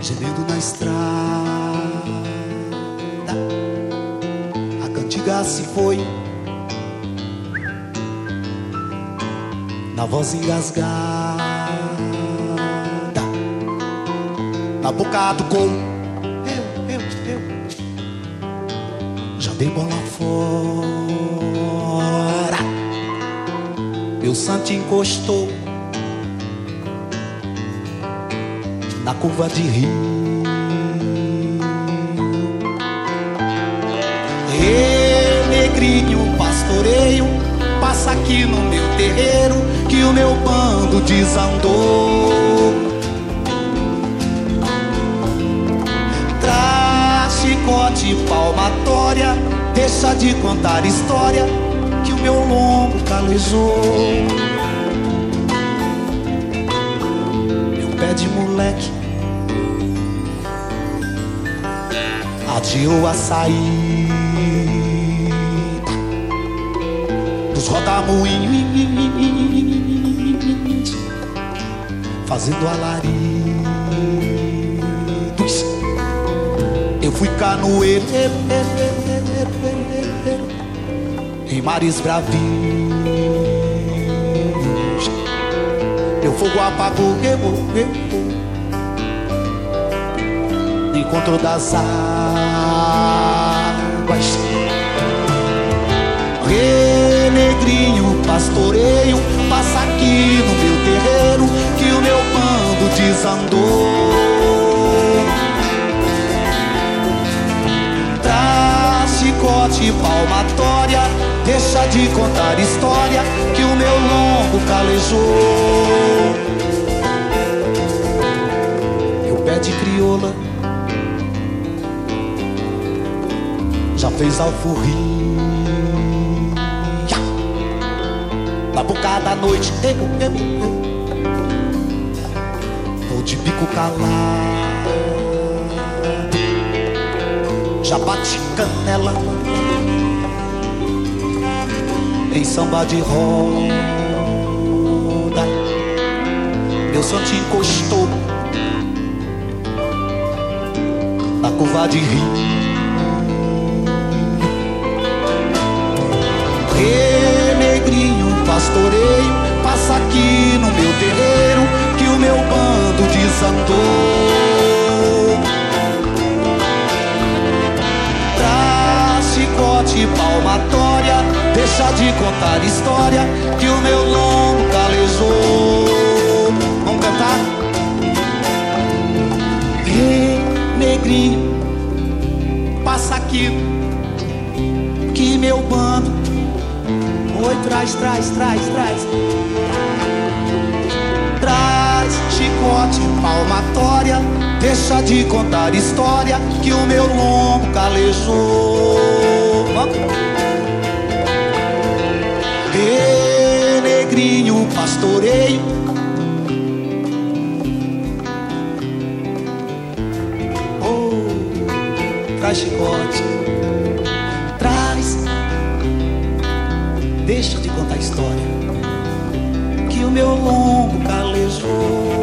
gemendo na estrada. A cantiga se foi na voz engasgada, na boca do gol. Eu já dei bola fora. Meu Santo encostou na curva de rio. Ei, negrinho, pastoreio, passa aqui no meu terreiro, que o meu bando desandou. Traz chicote, palmatória, deixa de contar história, que o meu lombo calejou. Meu pé de moleque adiou a saída dos rodamuinhos, fazendo alaridos. Eu fui canoeiro em mares bravios. Meu fogo apagou no encontro das águas. Rei, negrinho, pastoreio, passa aqui no meu terreiro, que o meu bando desandou. Traz chicote, palmatória, deixa de contar história, que o meu lombo calejou. Meu pé de crioula já fez alforria na boca da noite. Vou de bico calado, já bate canela em samba de roda. Meu santo encostou na curva de rio. Ei, negrinho, pastoreio, passa aqui no meu terreiro, que o meu bando desandou. Traz chicote, palmatória, deixa de contar história, que o meu lombo calejou. Vamos cantar? Ei, negrinho, passa aqui, que meu bando. Oi, traz. Traz chicote, palmatória, deixa de contar história, que o meu lombo calejou. Ei, negrinho, pastoreio, oh, traz chicote, deixa de contar história, que o meu lombo calejou.